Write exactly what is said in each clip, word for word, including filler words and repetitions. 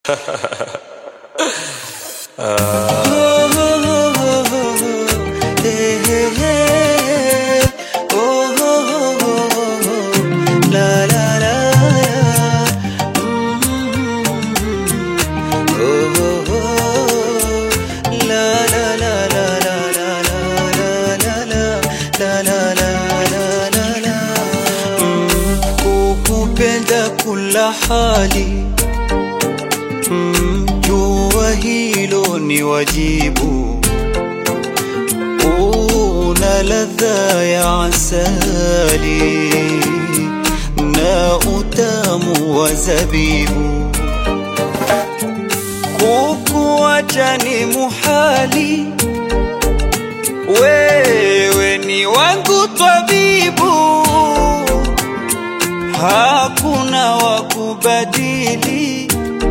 Kukupenda kula hali, mm, jua hilo ni wajibu. Una ladha ya asali na utamu wa zabibu. Kukuacha ni muhali, wewe ni wangu tabibu. Hakuna wakubadili,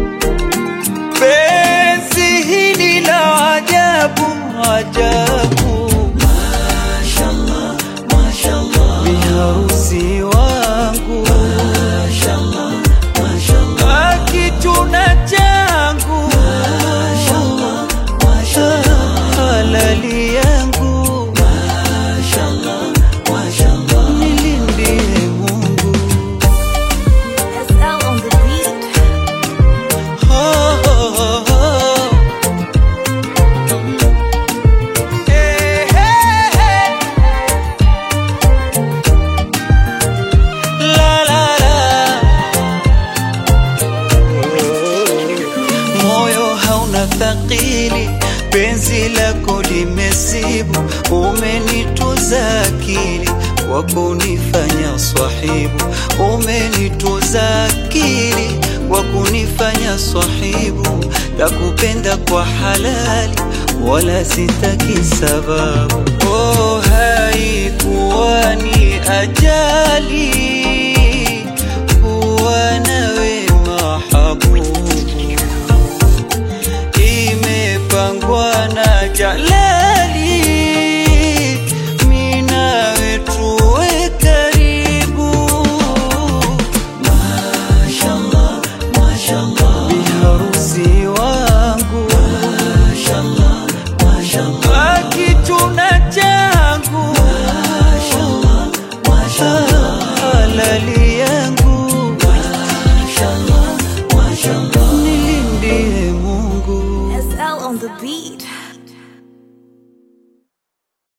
penzi hili la ajabu ajabu. Mashallah, mashallah, biharusi wangu. Mashallah, mashallah, kituna changu. Mashallah, mashallah, halali yangu. Mashallah, mashallah, nilindie Mungu. Thaqili, penzi lako limesibu. Umenituza akili kwa kunifanya swahibu. Umenituza akili kwa kunifanya swahibu. Nakupenda kwa halali wala sitaki sababu. Oh, haikuwa ni ajali.